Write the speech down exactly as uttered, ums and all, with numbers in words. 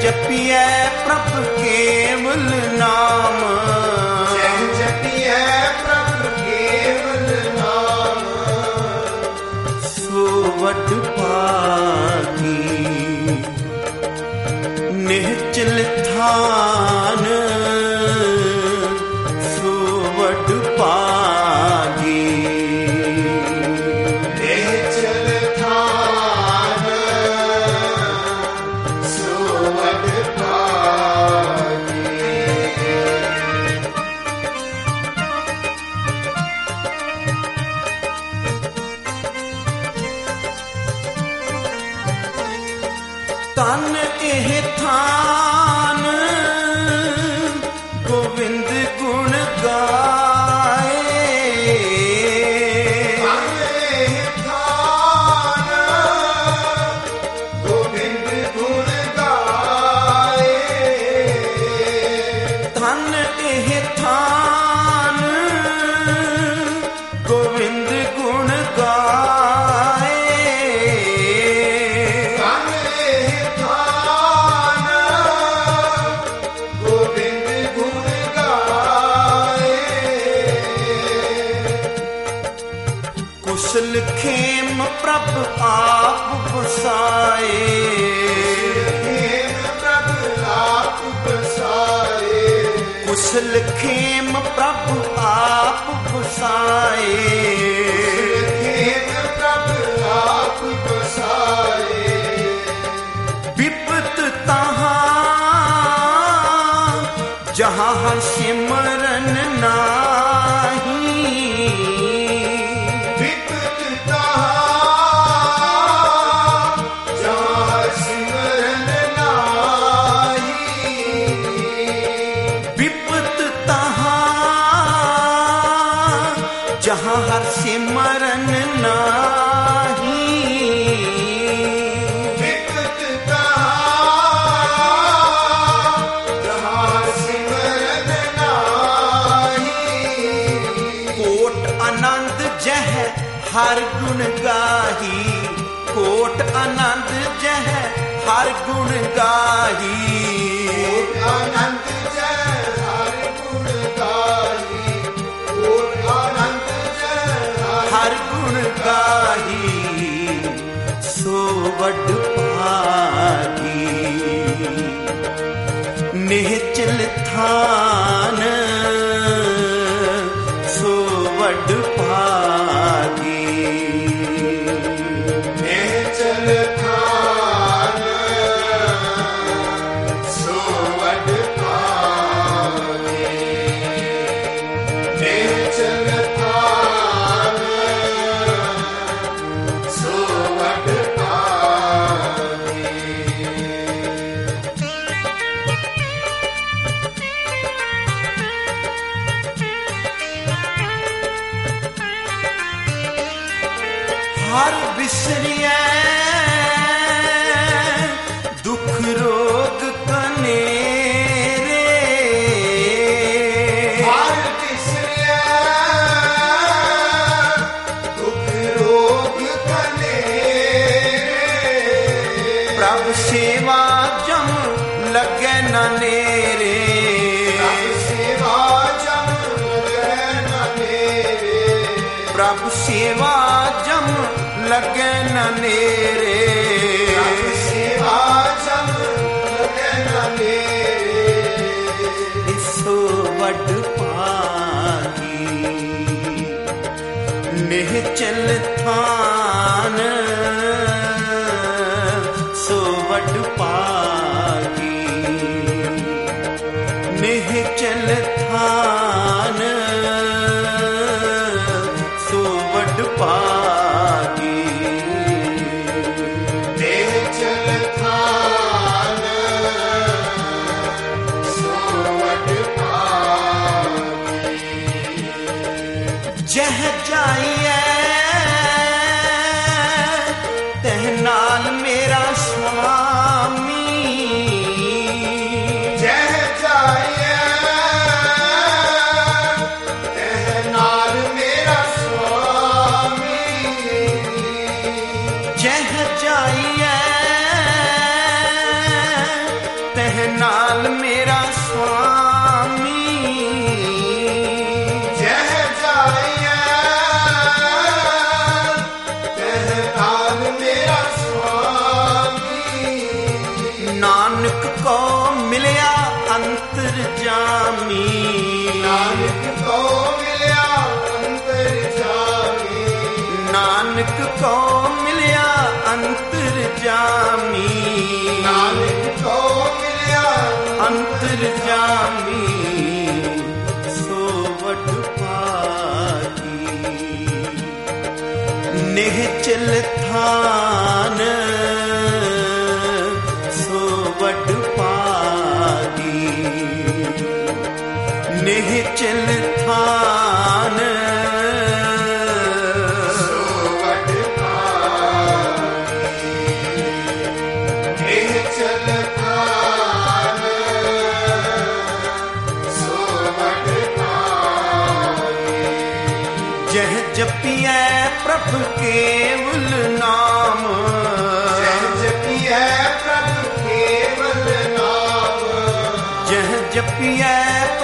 जपिए प्रभु केवल नाम, जय जपिए प्रभु केवल नाम, सो वड भागी निश्चल थान, सो वड भागी निश्चल थान, सो वड भागी। तन एह थान गोविंद गुण गाए, तन एह थान गोविंद गुण गाए, तन एह थान गोविंद गुण गाए, तन एह थान गोविंद गुण गाए। कुशल खेम प्रभु आप बसाए, खेम प्रभु आप बसाए, कुशल खेम प्रभु आप बसाए, खेम प्रभु आप बसाए। विपत तहाँ जहाँ हर सिमरन नाही, विपत तहाँ जहाँ सिमरन नाही, विपत तहाँ जहाँ हर सिमरन नाही, विपत तहाँ जहाँ सिमरन नाही। कोट आनंद जह हर गुण गाही, कोट आनंद जह हर गुण गाही, आनंद जय हर गुण गाही, ओर आनंद जय हर गुण गाही, सो वड भागी निश्चल थान, सो वड भागी निश्चल थान, सो वड भागी। निश्चल थान, सो वड भागी। हर बिसरिए दुख रोग कनेरे, हर बिसरिए दुख रोग कनेरे, प्रभु सेवा जम लगे न नेरे, प्रभु सेवा जम लगे न नेरे, प्रभु सेवा जम लगे न नेरे, प्रभु सेवा जम लगे न नेरे। सो वड भागी निश्चल थान, सो वड भागी निश्चल थान, सो वड भागी निश्चल थान, सो वड भागी। जह जाइए तह नाल मेरा स्वामी, जय जाइए तह नाल मेरा स्वामी, जह जाइए ਤਹਿ ਨਾਲ ਮੇਰਾ ਸੁਆਮੀ ਜਹ ਜਾਈਐ ਤਹ ਨਾਲ ਮੇਰਾ ਸੁਆਮੀ ਨਾਨਕ ਕੋ ਮਿਲਿਆ ਅੰਤਰ ਜਾਮੀ ਨਾਨਕ ਕੋ ਮਿਲਿਆ ਅੰਤਰ ਜਾਮੀ ਨਾਨਕ ਕੋ ਮਿਲਿਆ ਅੰਤਰ ਜਾਮੀ ਨਾਨਕ ਕੋ ਮਿਲਿਆ ਅੰਤਰ ਜਾਮੀ ਸੋ ਵਡ ਭਾਗੀ ਨਿਹਚਲ ਥਾਨ ਸੋ ਵਡ ਭਾਗੀ ਨਿਹਚਲ ਥਾਨ ਸੋ ਵਡ ਭਾਗੀ ਇਹ ਚਲ ਥਾਨ ਸੋ ਵਡ ਭਾਗੀ ਜਹ ਜਪੀਐ ਪ੍ਰਭ ਕੇਵਲ ਨਾਮ ਜਹ ਜਪੀਐ ਪ੍ਰਭ ਕੇਵਲ ਨਾਮ ਜਹ ਜਪੀਐ